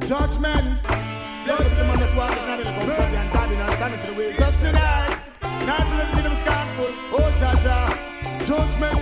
Judgment. Bless the man that walks in the comfort and God in our standing to the way. Just sinners. Nice to see them scornful. Oh, Jaja. Judgment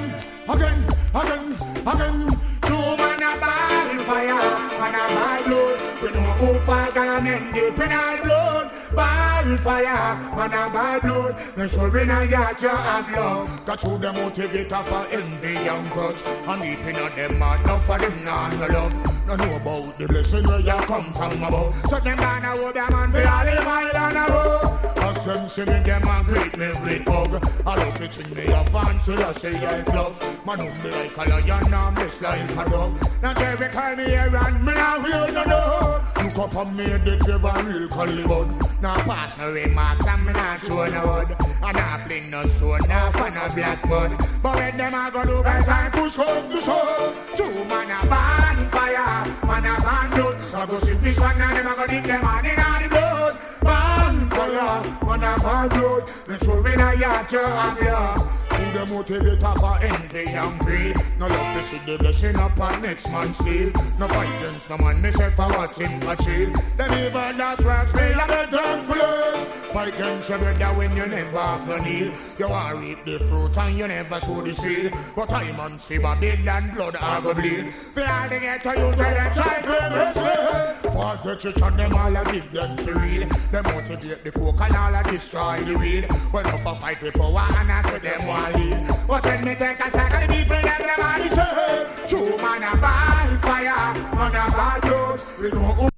again. Two man a ball fire, man a ball blood. We know who fire gonna mend the penal blood. Ball fire, man a ball blood. Make sure we not yard you have love. Got you the motivator for envy and grudge. And deep in them heart, love for them not no love. No know about the blessing where you come from above. So them gonna hold them man for all the mile and above. As them see me, them a greet me with hug. I love the thing me a fancy, I say I love. Man humble like a lion, I'm blessed like a dove. Now Jerry call me here and me now will no know. Look up on me, the devil real Hollywood. Now pass no remarks and me not show no wood. And I fling no stone, now for no black mud. But when them a go do guys and push home to show. Two man a ban fire, man a ban blood. So go see fish one and them a go dig them on in all the blood. Ban fire, man a ban blood. Make sure we not yard you have ya. The motivator for envy and greed. No love to see the blessing upon next man's sleeve. No violence, no man myself for what him achieve. Them even that's rocks me like a drum flood. Fight against your brother when you never have no need. You want reap the fruit and you never sow the seed. But time and see my bed and blood I go bleed. They all they get to you tell them try to resist. For the church and them all I give them to read. They motivate the folk and all I destroy the weed. When up a fight with power and I say them want lead. But when me take a stack of the people them all say. True man a ball fire, man a ball blood. We know who